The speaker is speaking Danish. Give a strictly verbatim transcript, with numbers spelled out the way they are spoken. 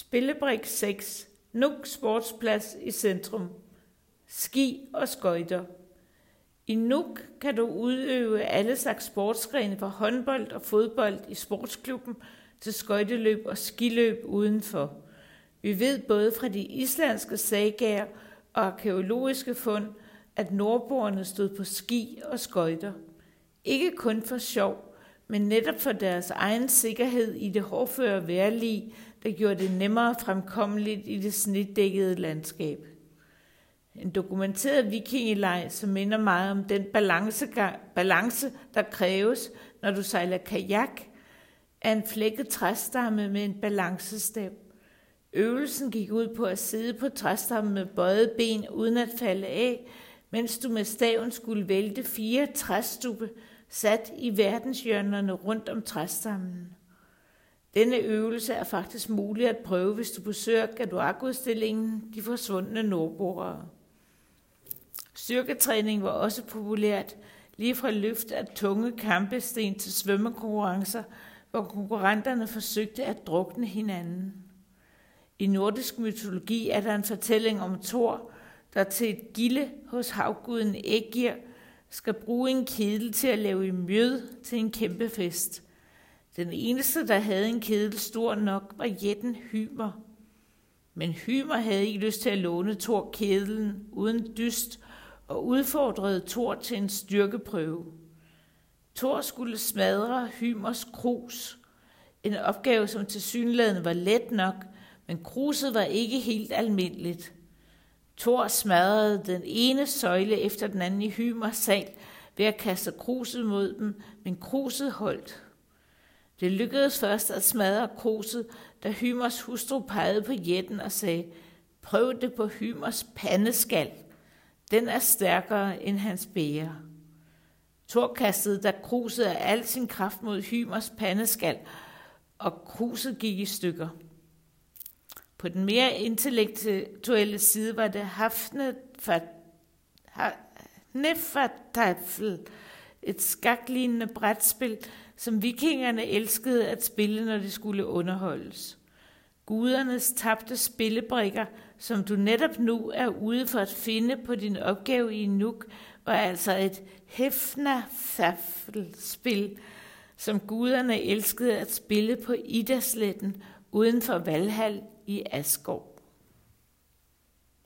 Spillebrik seks. Nuuk Sportsplads i centrum. Ski og skøjter. I Nuuk kan du udøve alle slags sportsgrene fra håndbold og fodbold i sportsklubben til skøjteløb og skiløb udenfor. Vi ved både fra de islandske sagaer og arkæologiske fund, at nordboerne stod på ski og skøjter. Ikke kun for sjov, men netop for deres egen sikkerhed i det hårdføre vejrlig, der gjorde det nemmere fremkommeligt i det snedækkede landskab. En dokumenteret vikingeleg, som minder meget om den balance, der kræves, når du sejler kajak, er en flækket træstamme med en balancestav. Øvelsen gik ud på at sidde på træstammen med bøjede ben uden at falde af, mens du med staven skulle vælte fire træstubbe sat i verdenshjørnerne rundt om træstammen. Denne øvelse er faktisk mulig at prøve, hvis du besøger Qaduaq-udstillingen De forsvundne nordboere. Styrketræning var også populært, lige fra løft af tunge kampesten til svømmekonkurrencer, hvor konkurrenterne forsøgte at drukne hinanden. I nordisk mytologi er der en fortælling om Thor, der til et gilde hos havguden Ægir skal bruge en kedel til at lave mjød til en kæmpe fest. Den eneste, der havde en kedel stor nok, var jætten Hymer. Men Hymer havde ikke lyst til at låne Thor kedlen uden dyst og udfordrede Thor til en styrkeprøve. Thor skulle smadre Hymers krus, en opgave, som tilsyneladende var let nok, men kruset var ikke helt almindeligt. Thor smadrede den ene søjle efter den anden i Hymers sal ved at kaste kruset mod dem, men kruset holdt. Det lykkedes først at smadre kruset, da Hymers hustru pegede på jætten og sagde, prøv det på Hymers pandeskal. Den er stærkere end hans bæger. Thor kastede da kruset af al sin kraft mod Hymers pandeskal, og kruset gik i stykker. På den mere intellektuelle side var det Hafnefatafl, et skaklignende brætspil, som vikingerne elskede at spille, når de skulle underholdes. Gudernes tabte spillebrikker, som du netop nu er ude for at finde på din opgave i Nuuk, var altså et Hafnafafl-spil, som guderne elskede at spille på Idasletten uden for Valhall i Asgård.